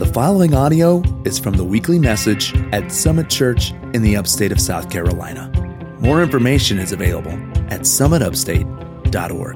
The following audio is from the weekly message at Summit Church in the upstate of South Carolina. More information is available at summitupstate.org.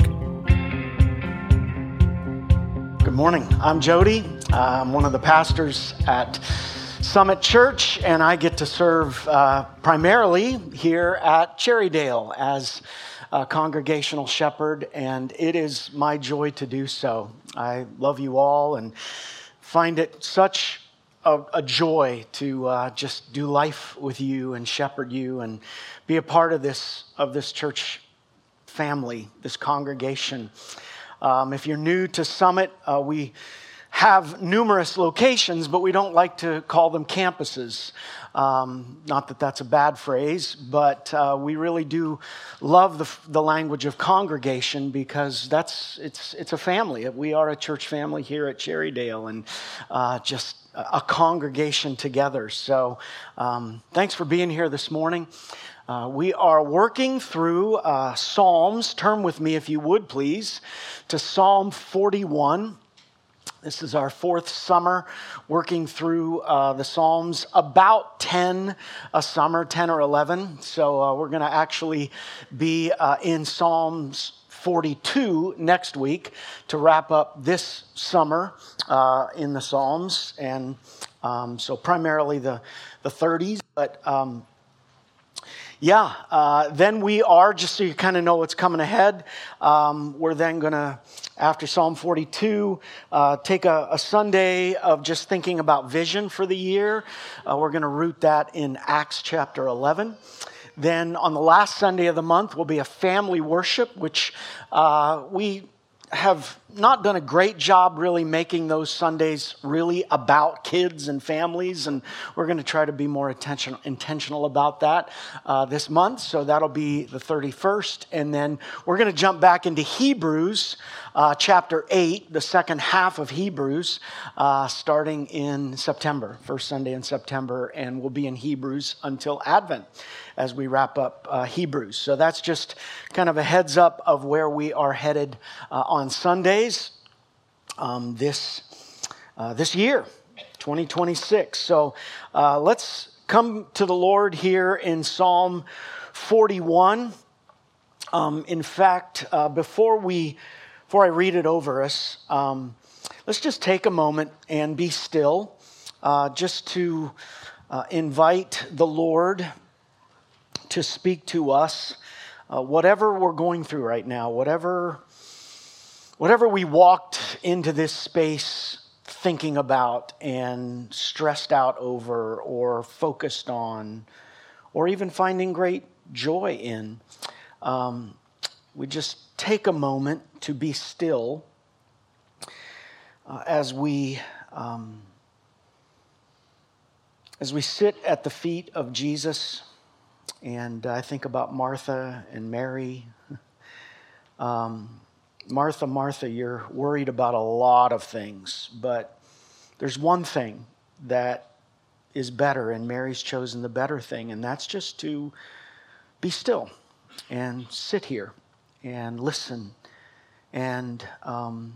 Good morning. I'm Jody. I'm one of the pastors at Summit Church, and I get to serve primarily here at Cherrydale as a congregational shepherd, and it is my joy to do so. I love you all and find it such a joy to just do life with you and shepherd you and be a part of this church family, this congregation. If you're new to Summit, we have numerous locations, but we don't like to call them campuses. Not that that's a bad phrase, but we really do love the language of congregation because it's a family. We are a church family here at Cherrydale and just a congregation together. So thanks for being here this morning. We are working through Psalms. Turn with me, if you would, please, to Psalm 41. This is our fourth summer working through the Psalms, about 10 a summer, 10 or 11. So we're going to actually be in Psalms 42 next week to wrap up this summer in the Psalms. And so primarily the 30s, but then we are, just so you kind of know what's coming ahead, we're then going to, after Psalm 42, take a Sunday of just thinking about vision for the year. We're going to root that in Acts chapter 11. Then on the last Sunday of the month will be a family worship, which we have not done a great job really making those Sundays really about kids and families, and we're going to try to be more intentional about that this month. So that'll be the 31st, and then we're going to jump back into Hebrews chapter 8, the second half of Hebrews, starting in September, first Sunday in September, and we'll be in Hebrews until Advent as we wrap up Hebrews. So that's just kind of a heads up of where we are headed on Sundays this year, 2026. So let's come to the Lord here in Psalm 41. In fact, before I read it over us, let's just take a moment and be still, just to invite the Lord to speak to us, whatever we're going through right now, whatever we walked into this space thinking about and stressed out over or focused on or even finding great joy in. We just take a moment to be still as we sit at the feet of Jesus. And I think about Martha and Mary. Martha, Martha, you're worried about a lot of things, but there's one thing that is better, and Mary's chosen the better thing, and that's just to be still and sit here and listen and kind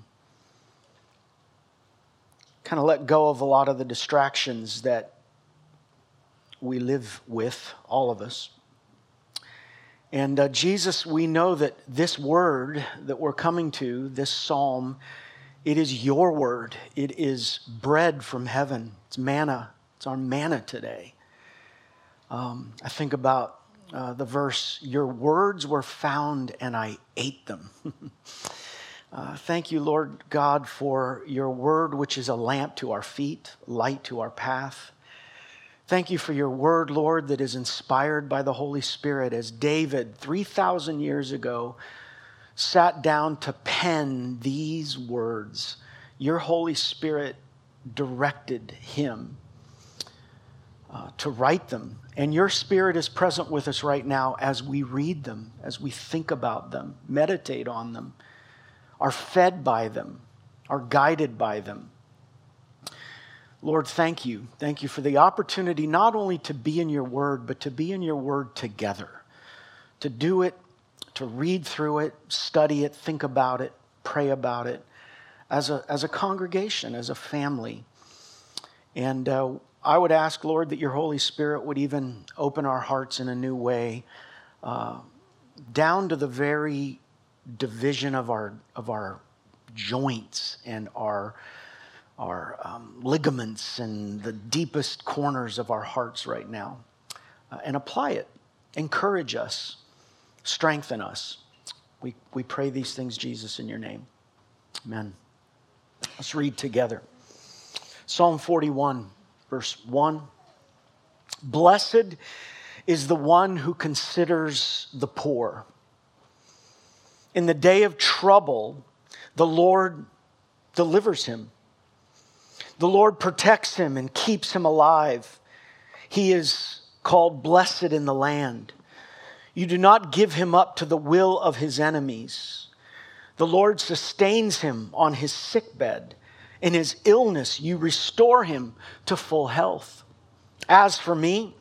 of let go of a lot of the distractions that we live with, all of us. And Jesus, we know that this word that we're coming to, this psalm, it is your word. It is bread from heaven. It's manna. It's our manna today. I think about the verse, your words were found and I ate them. Thank you, Lord God, for your word, which is a lamp to our feet, light to our path. Thank you for your word, Lord, that is inspired by the Holy Spirit, as David 3,000 years ago sat down to pen these words. Your Holy Spirit directed him to write them. And your Spirit is present with us right now as we read them, as we think about them, meditate on them, are fed by them, are guided by them. Lord, thank you. Thank you for the opportunity not only to be in your word, but to be in your word together, to do it, to read through it, study it, think about it, pray about it as a congregation, as a family. And I would ask, Lord, that your Holy Spirit would even open our hearts in a new way, down to the very division of our joints and our ligaments and the deepest corners of our hearts right now, and apply it. Encourage us, strengthen us. We pray these things, Jesus, in your name. Amen. Let's read together. Psalm 41, verse 1. Blessed is the one who considers the poor. In the day of trouble, the Lord delivers him. The Lord protects him and keeps him alive. He is called blessed in the land. You do not give him up to the will of his enemies. The Lord sustains him on his sickbed. In his illness, you restore him to full health. As for me,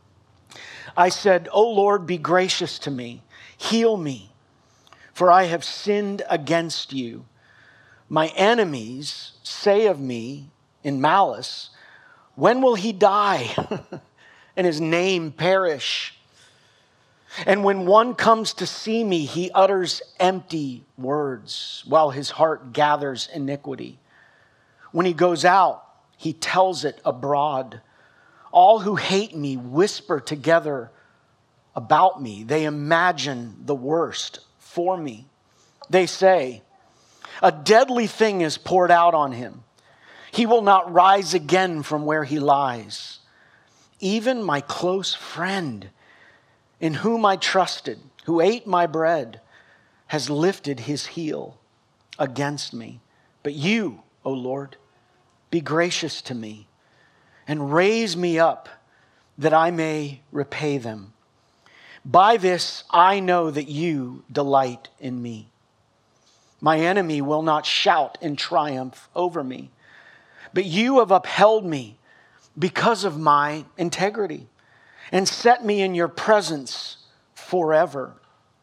I said, O Lord, be gracious to me. Heal me, for I have sinned against you. My enemies say of me in malice, when will he die and his name perish? And when one comes to see me, he utters empty words while his heart gathers iniquity. When he goes out, he tells it abroad. All who hate me whisper together about me. They imagine the worst for me. They say, a deadly thing is poured out on him. He will not rise again from where he lies. Even my close friend, in whom I trusted, who ate my bread, has lifted his heel against me. But you, O Lord, be gracious to me and raise me up that I may repay them. By this I know that you delight in me. My enemy will not shout in triumph over me, but you have upheld me because of my integrity and set me in your presence forever.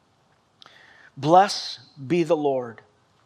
Blessed be the Lord,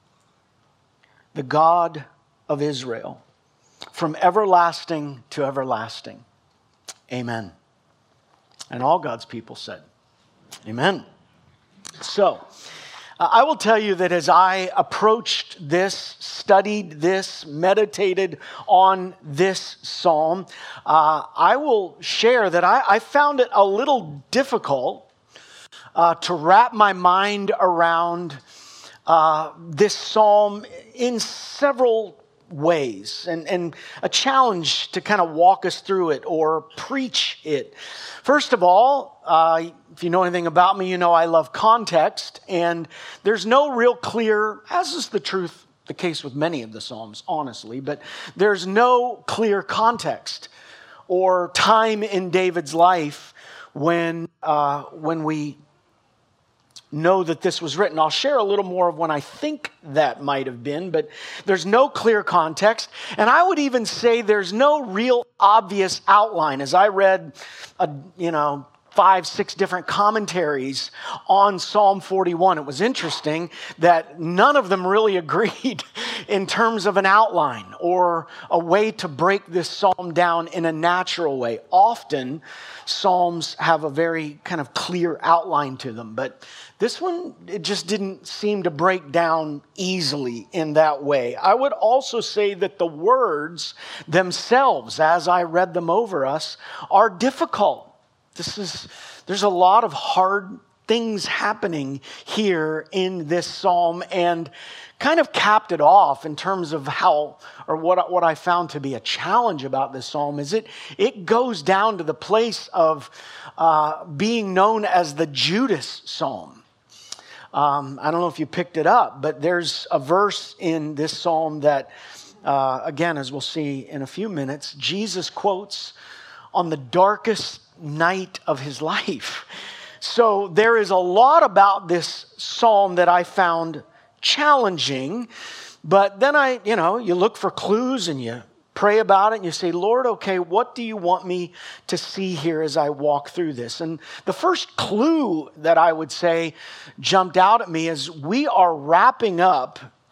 the God of Israel, from everlasting to everlasting. Amen. And all God's people said, amen. So, I will tell you that as I approached this, studied this, meditated on this psalm, I will share that I found it a little difficult to wrap my mind around this psalm in several ways, and a challenge to kind of walk us through it or preach it. First of all, if you know anything about me, you know I love context, and there's no real clear, as is the case with many of the Psalms, honestly, but there's no clear context or time in David's life when we know that this was written. I'll share a little more of when I think that might have been, but there's no clear context. And I would even say there's no real obvious outline. As I read, 5-6 different commentaries on Psalm 41, it was interesting that none of them really agreed in terms of an outline or a way to break this psalm down in a natural way. Often, psalms have a very kind of clear outline to them, but this one, it just didn't seem to break down easily in that way. I would also say that the words themselves, as I read them over us, are difficult. There's a lot of hard things happening here in this psalm, and kind of capped it off in terms of what I found to be a challenge about this psalm is it goes down to the place of being known as the Judas psalm. I don't know if you picked it up, but there's a verse in this psalm that, again, as we'll see in a few minutes, Jesus quotes on the darkest night of his life. So there is a lot about this psalm that I found challenging, but then you look for clues and you pray about it and you say, Lord, okay, what do you want me to see here as I walk through this? And the first clue that I would say jumped out at me is we are wrapping up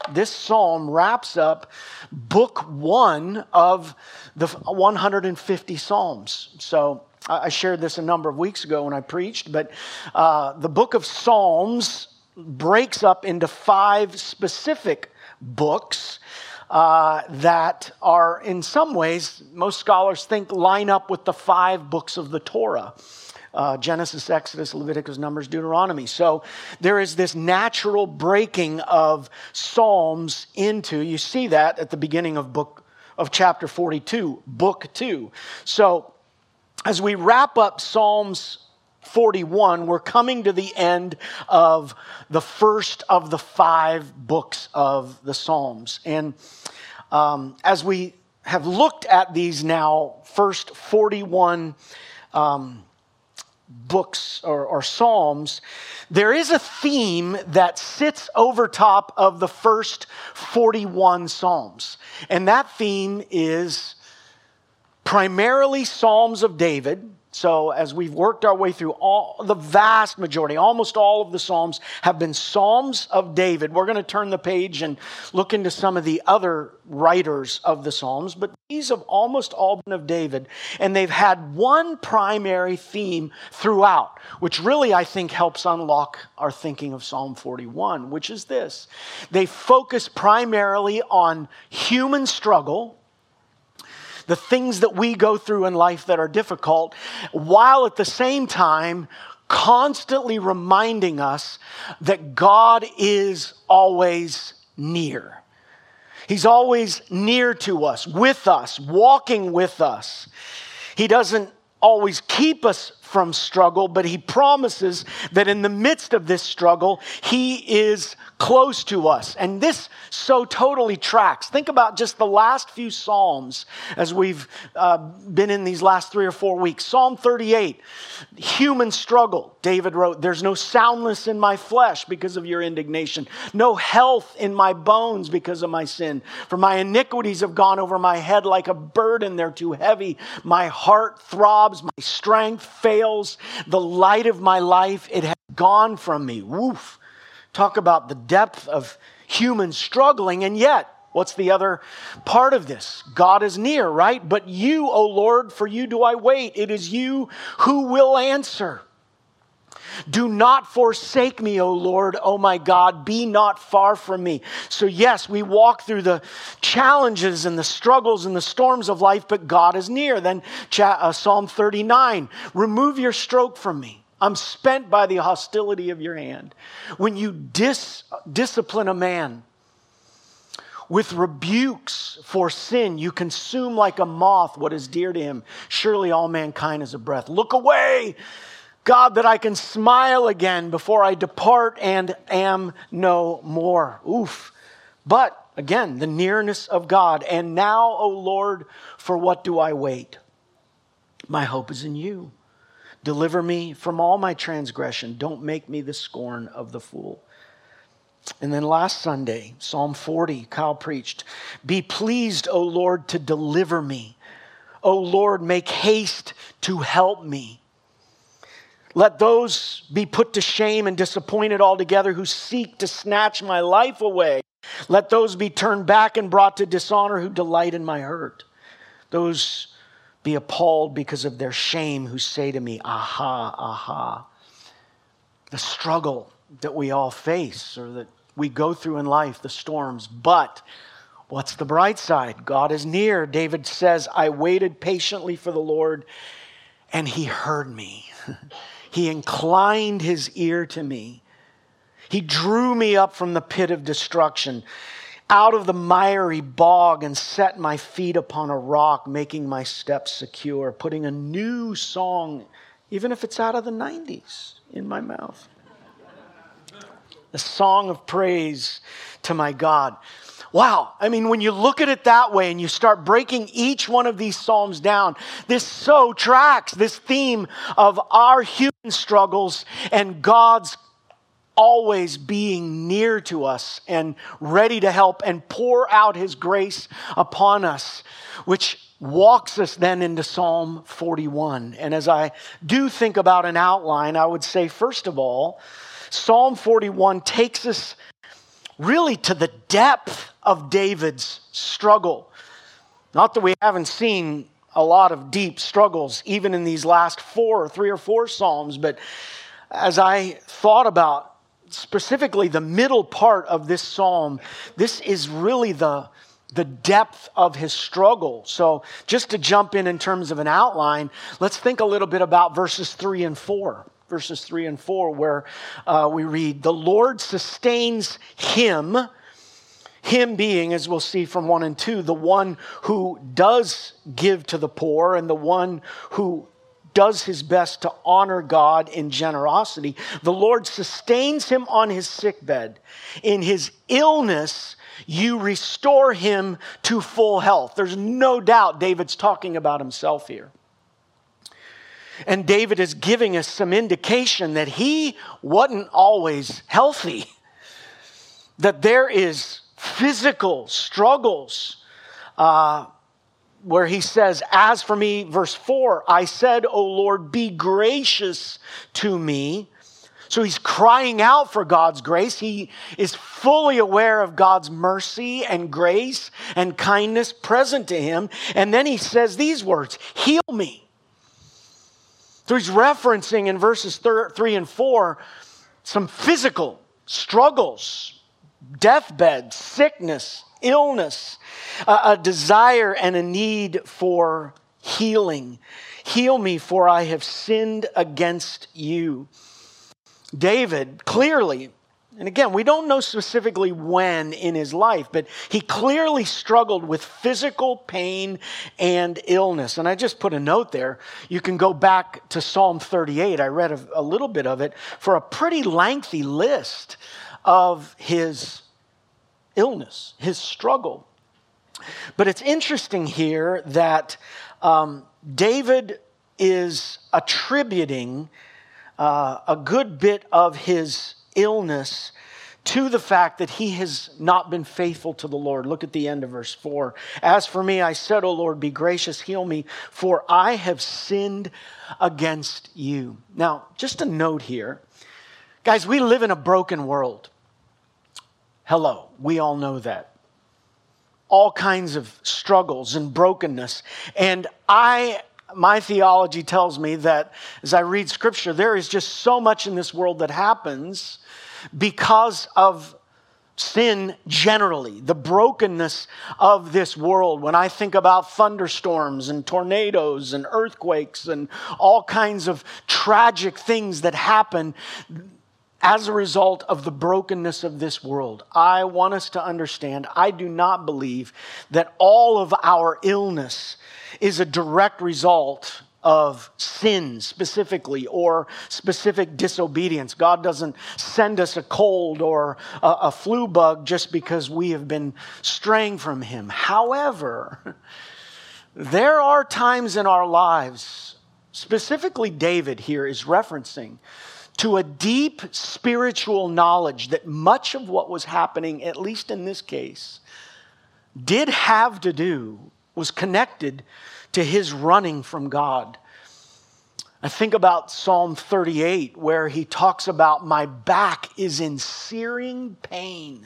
this psalm wraps up book 1 of the 150 psalms. So I shared this a number of weeks ago when I preached, but the book of Psalms breaks up into 5 specific books that are, in some ways, most scholars think line up with the 5 books of the Torah. Genesis, Exodus, Leviticus, Numbers, Deuteronomy. So there is this natural breaking of Psalms into, you see that at the beginning of chapter 42, book 2. So as we wrap up Psalms 41, we're coming to the end of the first of the 5 books of the Psalms. And as we have looked at these now, first 41 books or Psalms, there is a theme that sits over top of the first 41 Psalms. And that theme is primarily Psalms of David. So as we've worked our way through the vast majority, almost all of the Psalms have been Psalms of David. We're going to turn the page and look into some of the other writers of the Psalms, but these have almost all been of David. And they've had one primary theme throughout, which really I think helps unlock our thinking of Psalm 41, which is this. They focus primarily on human struggle, the things that we go through in life that are difficult, while at the same time constantly reminding us that God is always near. He's always near to us, with us, walking with us. He doesn't always keep us from struggle, but he promises that in the midst of this struggle, he is close to us. And this so totally tracks. Think about just the last few Psalms as we've been in these last 3 or 4 weeks. Psalm 38, human struggle. David wrote, "There's no soundness in my flesh because of your indignation, no health in my bones because of my sin. For my iniquities have gone over my head like a burden, they're too heavy. My heart throbs, my strength fails. The light of my life, it has gone from me." Woof. Talk about the depth of human struggling. And yet, what's the other part of this? God is near, right? "But you, O Lord, for you do I wait. It is you who will answer. Do not forsake me, O Lord, O my God, be not far from me." So yes, we walk through the challenges and the struggles and the storms of life, but God is near. Then Psalm 39, "Remove your stroke from me. I'm spent by the hostility of your hand." When you discipline a man with rebukes for sin, you consume like a moth what is dear to him. Surely all mankind is a breath. Look away, God, that I can smile again before I depart and am no more. Oof. But again, the nearness of God. "And now, O Lord, for what do I wait? My hope is in you. Deliver me from all my transgression. Don't make me the scorn of the fool." And then last Sunday, Psalm 40, Kyle preached, "Be pleased, O Lord, to deliver me. O Lord, make haste to help me. Let those be put to shame and disappointed altogether who seek to snatch my life away. Let those be turned back and brought to dishonor who delight in my hurt. Those be appalled because of their shame who say to me, aha, aha." The struggle that we all face or that we go through in life, the storms. But what's the bright side? God is near. David says, "I waited patiently for the Lord and he heard me." He inclined his ear to me. He drew me up from the pit of destruction, out of the miry bog, and set my feet upon a rock, making my steps secure, putting a new song, even if it's out of the 90s, in my mouth. A song of praise to my God. Wow. I mean, when you look at it that way and you start breaking each one of these Psalms down, this so tracks this theme of our human struggles and God's always being near to us and ready to help and pour out his grace upon us, which walks us then into Psalm 41. And as I do think about an outline, I would say, first of all, Psalm 41 takes us really to the depth of David's struggle. Not that we haven't seen a lot of deep struggles, even in these last 3 or 4 Psalms, but as I thought about specifically the middle part of this Psalm, this is really the depth of his struggle. So just to jump in terms of an outline, let's think a little bit about verses 3 and 4. Verses 3 and 4, where we read, "The Lord sustains him," him being, as we'll see from 1 and 2, the one who does give to the poor and the one who does his best to honor God in generosity. "The Lord sustains him on his sickbed. In his illness, you restore him to full health." There's no doubt David's talking about himself here. And David is giving us some indication that he wasn't always healthy, that there is physical struggles, where he says, "As for me," verse 4, "I said, O Lord, be gracious to me." So he's crying out for God's grace. He is fully aware of God's mercy and grace and kindness present to him. And then he says these words, "Heal me." So he's referencing in verses 3 and 4 some physical struggles, deathbed, sickness, illness, a desire and a need for healing. "Heal me, for I have sinned against you." David clearly, and again, we don't know specifically when in his life, but he clearly struggled with physical pain and illness. And I just put a note there. You can go back to Psalm 38. I read a little bit of it for a pretty lengthy list of his illness, his struggle. But it's interesting here that David is attributing a good bit of his illness to the fact that he has not been faithful to the Lord. Look at the end of verse 4. "As for me, I said, O Lord, be gracious, heal me, for I have sinned against you." Now, just a note here. Guys, we live in a broken world. Hello, we all know that. All kinds of struggles and brokenness. And my theology tells me that as I read Scripture, there is just so much in this world that happens because of sin generally, the brokenness of this world. When I think about thunderstorms and tornadoes and earthquakes and all kinds of tragic things that happen as a result of the brokenness of this world, I want us to understand, I do not believe that all of our illness is a direct result of sin specifically or specific disobedience. God doesn't send us a cold or a flu bug just because we have been straying from him. However, there are times in our lives, specifically David here is referencing to a deep spiritual knowledge that much of what was happening, at least in this case, was connected to his running from God. I think about Psalm 38, where he talks about, "My back is in searing pain.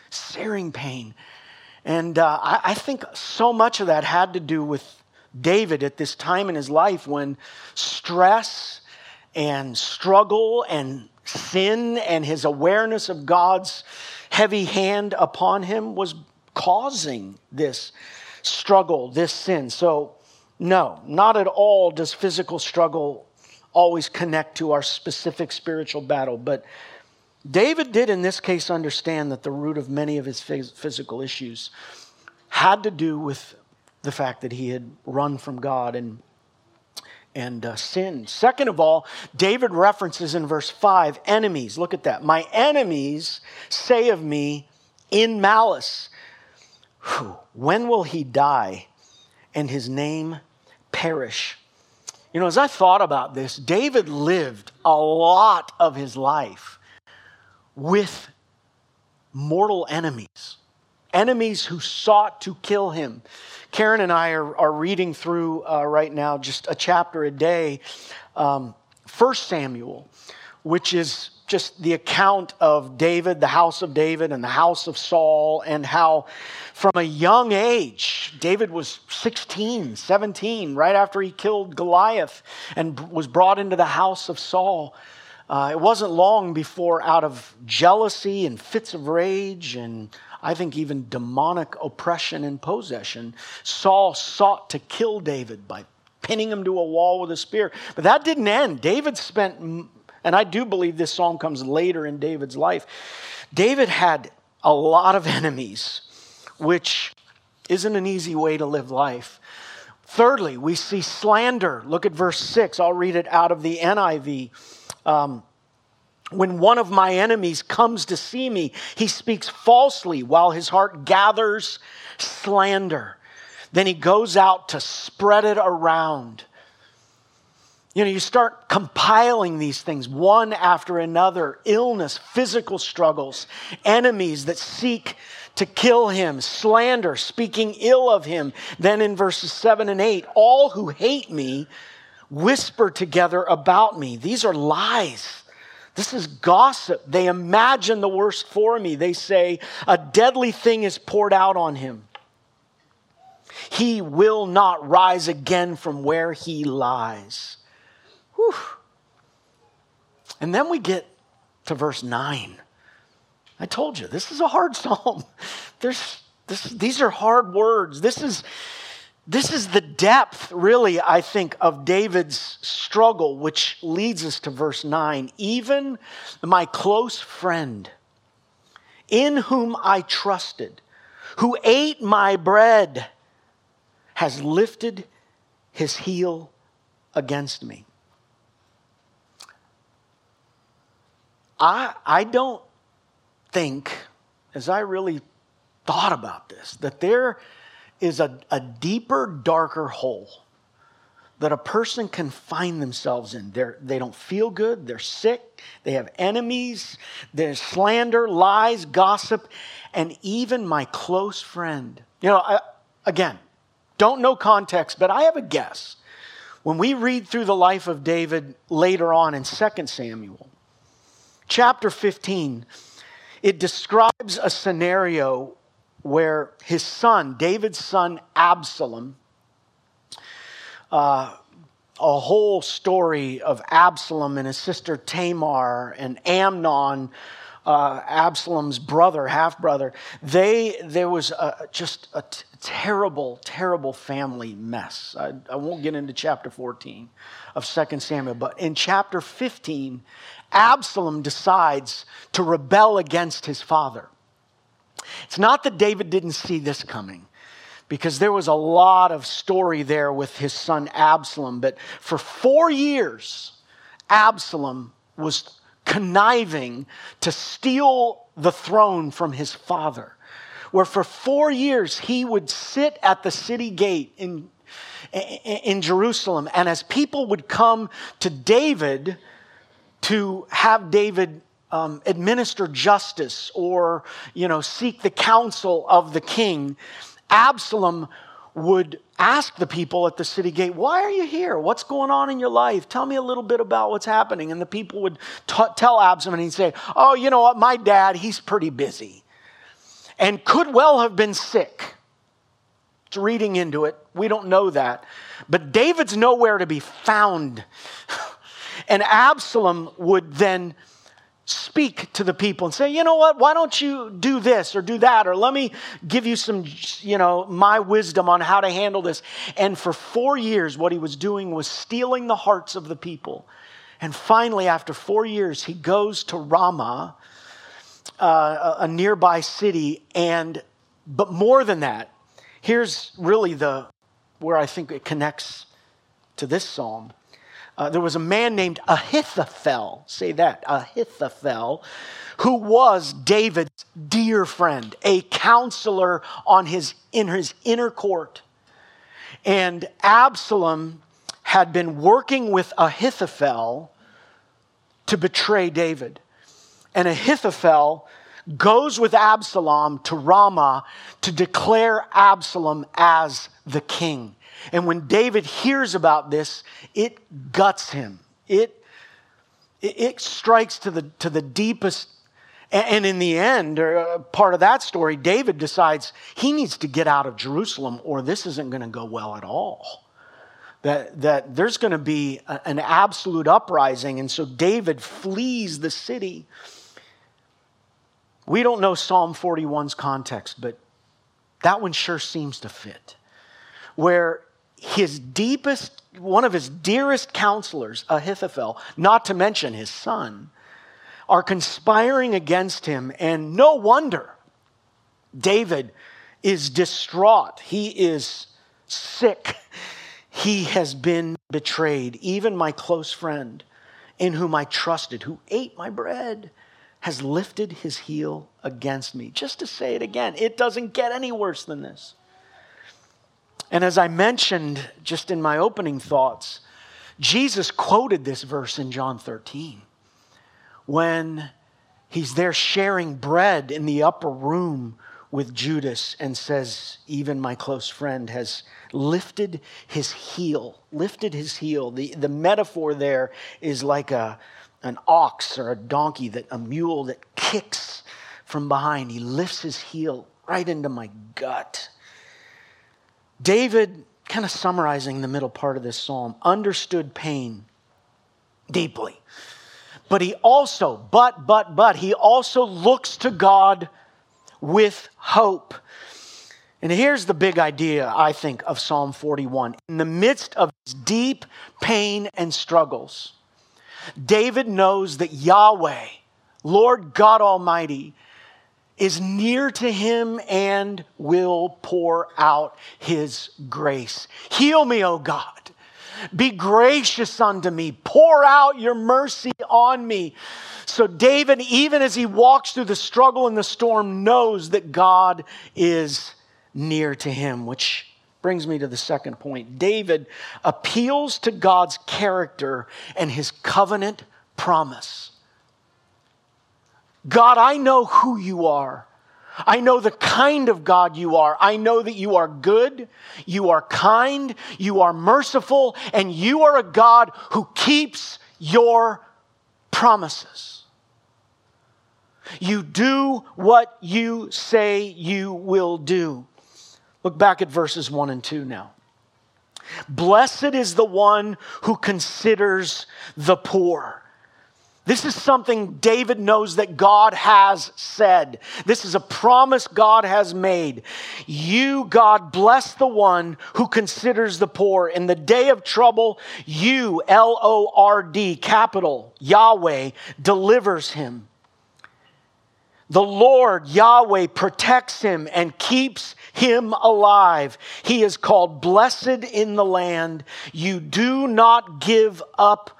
And I think so much of that had to do with David at this time in his life when stress and struggle and sin and his awareness of God's heavy hand upon him was causing this struggle, this sin. So no, not at all does physical struggle always connect to our specific spiritual battle. But David did in this case understand that the root of many of his physical issues had to do with the fact that he had run from God and sinned. Second of all, David references in verse 5, enemies. Look at that. "My enemies say of me in malice, when will he die and his name perish?" You know, as I thought about this, David lived a lot of his life with mortal enemies. Enemies who sought to kill him. Karen and I are reading through right now just a chapter a day, 1 Samuel, which is just the account of David, the house of David and the house of Saul, and how from a young age, David was 16, 17, right after he killed Goliath and was brought into the house of Saul. It wasn't long before, out of jealousy and fits of rage and I think even demonic oppression and possession, Saul sought to kill David by pinning him to a wall with a spear. But that didn't end. David spent, and I do believe this psalm comes later in David's life, David had a lot of enemies, which isn't an easy way to live life. Thirdly, we see slander. Look at verse 6. I'll read it out of the NIV. When one of my enemies comes to see me, he speaks falsely while his heart gathers slander. Then he goes out to spread it around. You start compiling these things one after another. Illness, physical struggles, enemies that seek to kill him, slander, speaking ill of him. Then in verses 7 and 8, all who hate me whisper together about me. These are lies. This is gossip. They imagine the worst for me. They say, a deadly thing is poured out on him. He will not rise again from where he lies. Whew. And then we get to verse 9. I told you, this is a hard psalm. These are hard words. This is the depth, really, I think, of David's struggle, which leads us to verse 9. Even my close friend, in whom I trusted, who ate my bread, has lifted his heel against me. I don't think, as I really thought about this, that there is a deeper, darker hole that a person can find themselves in. They don't feel good. They're sick. They have enemies. There's slander, lies, gossip, and even my close friend. Again, don't know context, but I have a guess. When we read through the life of David later on in 2 Samuel, chapter 15, it describes a scenario where his son, David's son Absalom, a whole story of Absalom and his sister Tamar and Amnon, Absalom's brother, half-brother. There was just a terrible, terrible family mess. I won't get into chapter 14 of 2 Samuel, but in chapter 15, Absalom decides to rebel against his father. It's not that David didn't see this coming, because there was a lot of story there with his son Absalom. But for 4 years, Absalom was conniving to steal the throne from his father, where for 4 years he would sit at the city gate in Jerusalem. And as people would come to David to have David administer justice or, seek the counsel of the king, Absalom would ask the people at the city gate, why are you here? What's going on in your life? Tell me a little bit about what's happening. And the people would tell Absalom, and he'd say, oh, you know what? My dad, he's pretty busy and could well have been sick. It's reading into it. We don't know that. But David's nowhere to be found. And Absalom would then speak to the people and say, you know what, why don't you do this or do that? Or let me give you some, my wisdom on how to handle this. And for 4 years, what he was doing was stealing the hearts of the people. And finally, after 4 years, he goes to Ramah, a nearby city. But more than that, here's really where I think it connects to this psalm. There was a man named Ahithophel, say that, Ahithophel, who was David's dear friend, a counselor in his inner court. And Absalom had been working with Ahithophel to betray David. And Ahithophel goes with Absalom to Ramah to declare Absalom as the king. And when David hears about this, it guts him. It it strikes to the deepest. And in the end, part of that story, David decides he needs to get out of Jerusalem or this isn't going to go well at all. That there's going to be an absolute uprising. And so David flees the city. We don't know Psalm 41's context, but that one sure seems to fit. Where one of his dearest counselors, Ahithophel, not to mention his son, are conspiring against him. And no wonder David is distraught. He is sick. He has been betrayed. Even my close friend in whom I trusted, who ate my bread, has lifted his heel against me. Just to say it again, it doesn't get any worse than this. And as I mentioned just in my opening thoughts, Jesus quoted this verse in John 13 when he's there sharing bread in the upper room with Judas and says, even my close friend has lifted his heel. The metaphor there is like an ox or a mule that kicks from behind. He lifts his heel right into my gut. David, kind of summarizing the middle part of this psalm, understood pain deeply. But he also looks to God with hope. And here's the big idea, I think, of Psalm 41. In the midst of his deep pain and struggles, David knows that Yahweh, Lord God Almighty, is near to him and will pour out his grace. Heal me, O God. Be gracious unto me. Pour out your mercy on me. So David, even as he walks through the struggle and the storm, knows that God is near to him, which brings me to the second point. David appeals to God's character and his covenant promise. God, I know who you are. I know the kind of God you are. I know that you are good, you are kind, you are merciful, and you are a God who keeps your promises. You do what you say you will do. Look back at verses 1 and 2 now. Blessed is the one who considers the poor. This is something David knows that God has said. This is a promise God has made. You, God, bless the one who considers the poor. In the day of trouble, you, Lord, capital, Yahweh, delivers him. The Lord, Yahweh, protects him and keeps him alive. He is called blessed in the land. You do not give him up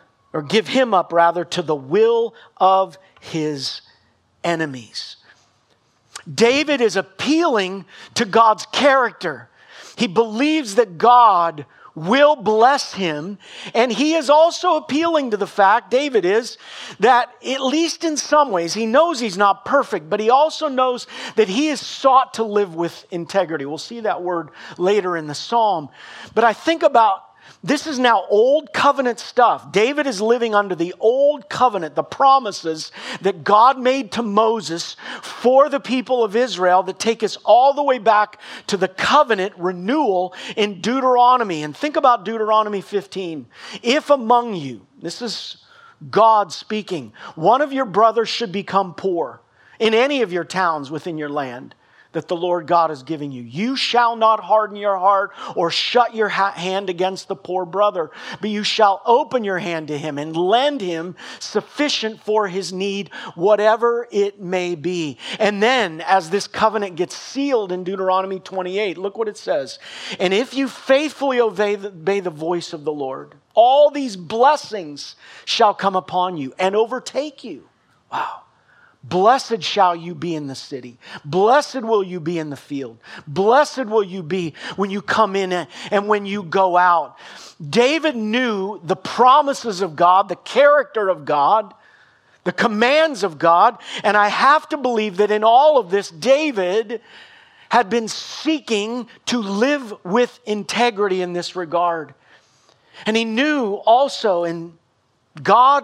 to the will of his enemies. David is appealing to God's character. He believes that God will bless him. And he is also appealing to the fact, David is, that at least in some ways, he knows he's not perfect, but he also knows that he is sought to live with integrity. We'll see that word later in the psalm. But I think about, this is now old covenant stuff. David is living under the old covenant, the promises that God made to Moses for the people of Israel that take us all the way back to the covenant renewal in Deuteronomy. And think about Deuteronomy 15. If among you, this is God speaking, one of your brothers should become poor in any of your towns within your land that the Lord God is giving you, you shall not harden your heart or shut your hand against the poor brother, but you shall open your hand to him and lend him sufficient for his need, whatever it may be. And then as this covenant gets sealed in Deuteronomy 28, look what it says. And if you faithfully obey the voice of the Lord, all these blessings shall come upon you and overtake you. Wow. Blessed shall you be in the city. Blessed will you be in the field. Blessed will you be when you come in and when you go out. David knew the promises of God, the character of God, the commands of God. And I have to believe that in all of this, David had been seeking to live with integrity in this regard. And he knew also, and God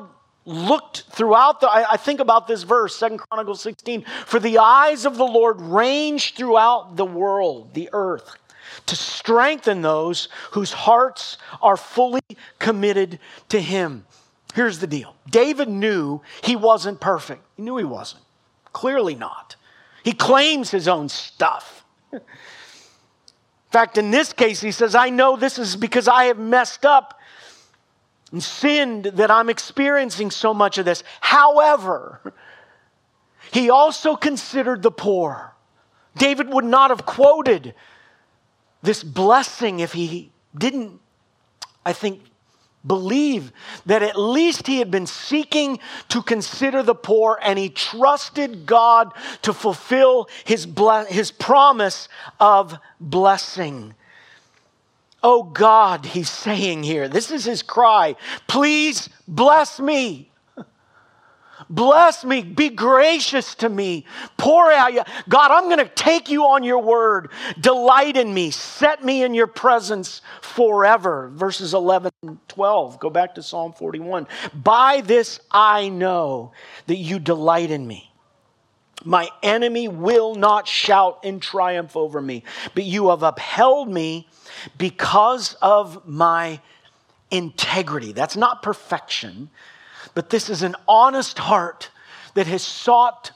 looked throughout I think about this verse, 2 Chronicles 16, for the eyes of the Lord range throughout the world, the earth, to strengthen those whose hearts are fully committed to Him. Here's the deal. David knew he wasn't perfect. He knew he wasn't. Clearly not. He claims his own stuff. In fact, in this case, he says, I know this is because I have messed up and sinned that I'm experiencing so much of this. However, he also considered the poor. David would not have quoted this blessing if he didn't, I think, believe that at least he had been seeking to consider the poor, and he trusted God to fulfill his promise of blessing. Oh God, he's saying here, this is his cry, please bless me. Bless me, be gracious to me, pour out. God, I'm going to take you on your word. Delight in me, set me in your presence forever. Verses 11 and 12, go back to Psalm 41. By this I know that you delight in me. My enemy will not shout in triumph over me, but you have upheld me because of my integrity. That's not perfection. But this is an honest heart that has sought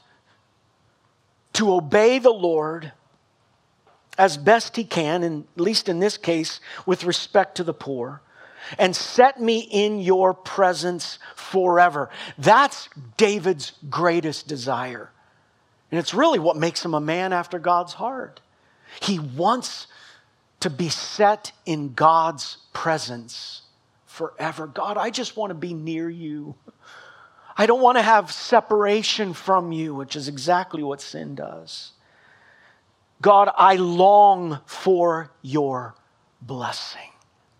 to obey the Lord as best he can, and at least in this case, with respect to the poor, and set me in your presence forever. That's David's greatest desire. And it's really what makes him a man after God's heart. He wants to be set in God's presence forever. God, I just want to be near you. I don't want to have separation from you, which is exactly what sin does. God, I long for your blessing.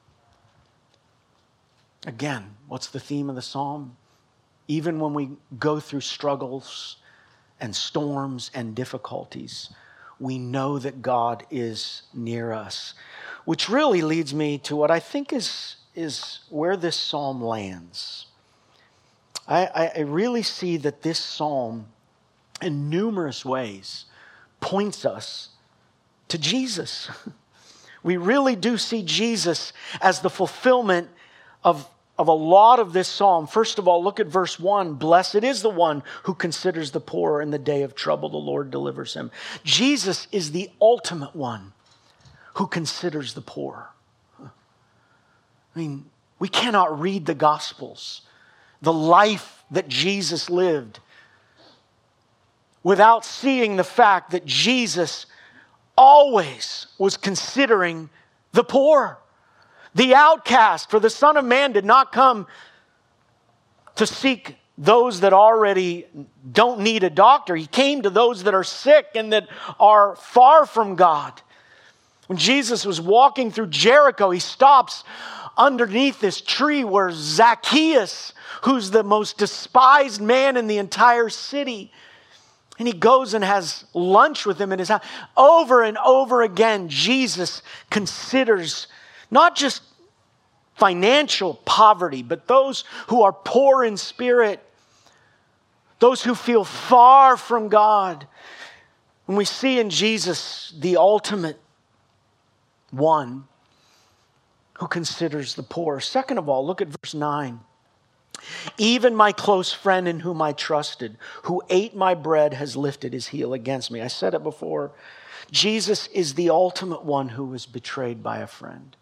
Again, what's the theme of the psalm? Even when we go through struggles and storms and difficulties, we know that God is near us. Which really leads me to what I think is where this psalm lands. I really see that this psalm, in numerous ways, points us to Jesus. We really do see Jesus as the fulfillment of a lot of this psalm. First of all, look at verse 1. Blessed is the one who considers the poor in the day of trouble. The Lord delivers him. Jesus is the ultimate one who considers the poor. I mean, we cannot read the Gospels, the life that Jesus lived, without seeing the fact that Jesus always was considering the poor, the outcast. For the Son of Man did not come to seek those that already don't need a doctor. He came to those that are sick and that are far from God. When Jesus was walking through Jericho, he stops underneath this tree where Zacchaeus, who's the most despised man in the entire city, and he goes and has lunch with him in his house. Over and over again, Jesus considers not just financial poverty, but those who are poor in spirit, those who feel far from God. And we see in Jesus the ultimate one who considers the poor. Second of all, look at verse 9. Even my close friend in whom I trusted, who ate my bread, has lifted his heel against me. I said it before. Jesus is the ultimate one who was betrayed by a friend.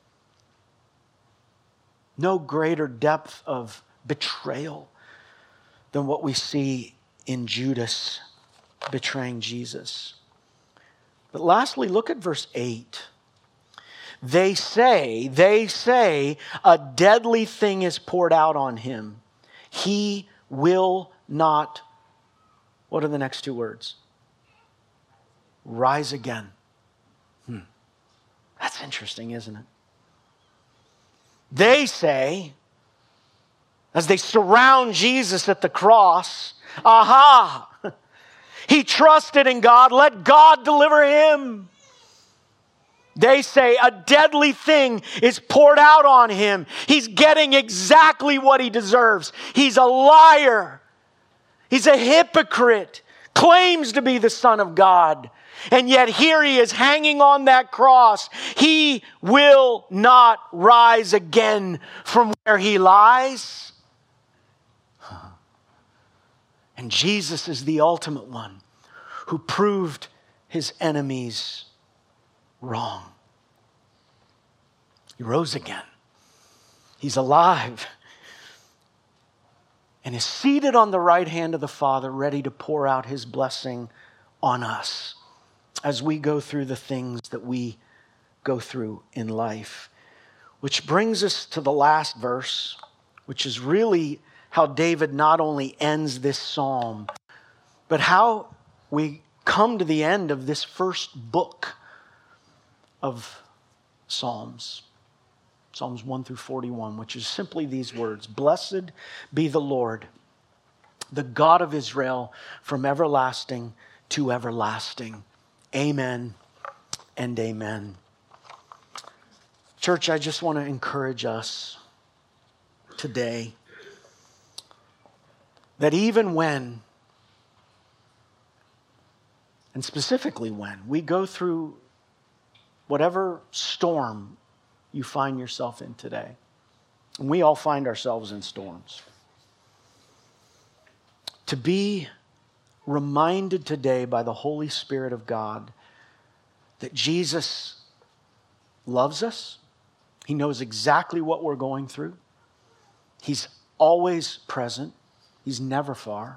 No greater depth of betrayal than what we see in Judas betraying Jesus. But lastly, look at verse 8. They say, a deadly thing is poured out on him. He will not, what are the next two words? Rise again. That's interesting, isn't it? They say, as they surround Jesus at the cross, aha, he trusted in God, let God deliver him. They say a deadly thing is poured out on him. He's getting exactly what he deserves. He's a liar. He's a hypocrite, claims to be the Son of God. And yet here he is hanging on that cross. He will not rise again from where he lies. And Jesus is the ultimate one who proved his enemies wrong. He rose again. He's alive and is seated on the right hand of the Father, ready to pour out his blessing on us as we go through the things that we go through in life. Which brings us to the last verse, which is really how David not only ends this psalm, but how we come to the end of this first book of Psalms. Psalms 1 through 41, which is simply these words: Blessed be the Lord, the God of Israel, from everlasting to everlasting. Amen and amen. Church, I just want to encourage us today that even when, and specifically when, we go through whatever storm you find yourself in today, and we all find ourselves in storms, to be reminded today by the Holy Spirit of God that Jesus loves us. He knows exactly what we're going through. He's always present. He's never far.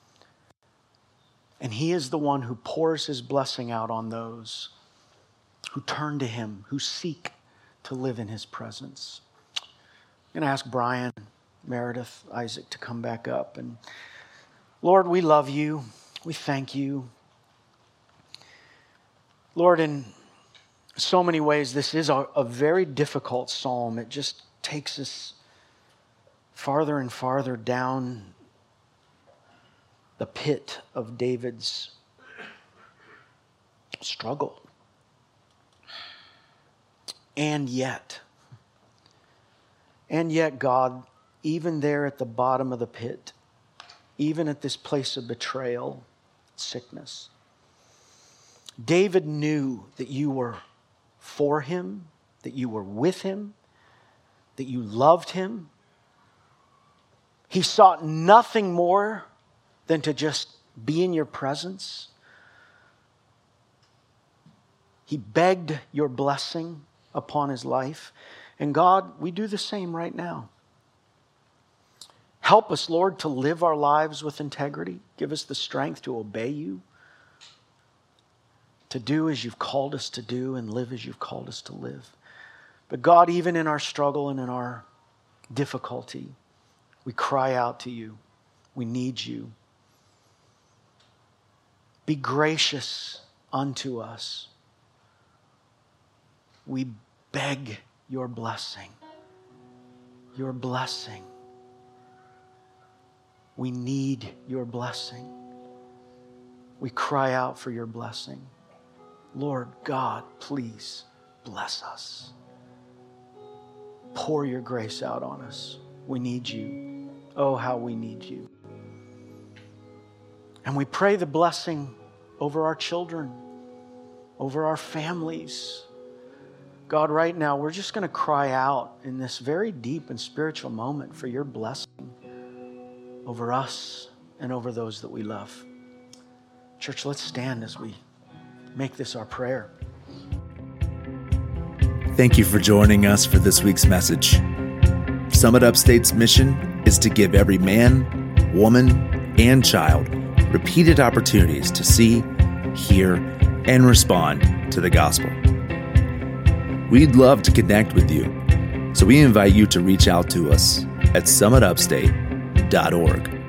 And he is the one who pours his blessing out on those who turn to him, who seek to live in his presence. I'm going to ask Brian, Meredith, Isaac to come back up. And Lord, we love you. We thank you. Lord, in so many ways, this is a very difficult psalm. It just takes us farther and farther down the pit of David's struggle. And yet, God, even there at the bottom of the pit, even at this place of betrayal, sickness, David knew that you were for him, that you were with him, that you loved him. He sought nothing more than to just be in your presence. He begged your blessing upon his life. And God, we do the same right now. Help us, Lord, to live our lives with integrity. Give us the strength to obey you, to do as you've called us to do and live as you've called us to live. But God, even in our struggle and in our difficulty, we cry out to you. We need you. Be gracious unto us. We beg your blessing. Your blessing. We need your blessing. We cry out for your blessing. Lord God, please bless us. Pour your grace out on us. We need you. Oh, how we need you. And we pray the blessing over our children, over our families. God, right now, we're just going to cry out in this very deep and spiritual moment for your blessing over us and over those that we love. Church, let's stand as we make this our prayer. Thank you for joining us for this week's message. Summit Upstate's mission is to give every man, woman, and child repeated opportunities to see, hear, and respond to the gospel. We'd love to connect with you, so we invite you to reach out to us at summitupstate.org.